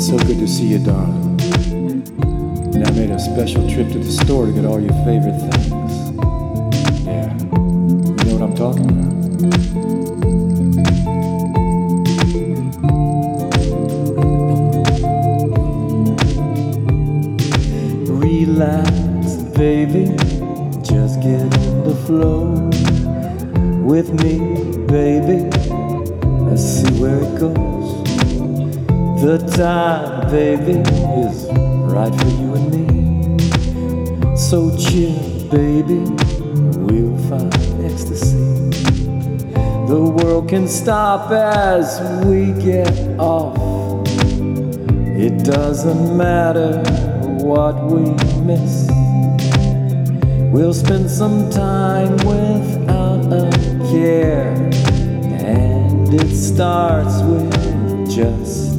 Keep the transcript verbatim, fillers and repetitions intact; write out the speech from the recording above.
so good to see you, darling. And I made a special trip to the store to get all your favorite things. Yeah, you know what I'm talking about. Relax, baby, just get in the flow with me, baby. Let's see where it goes. The time, baby, is right for you and me. So chill, baby, we'll find ecstasy. The world can stop as we get off. It doesn't matter what we miss. We'll spend some time without a care, and it starts with just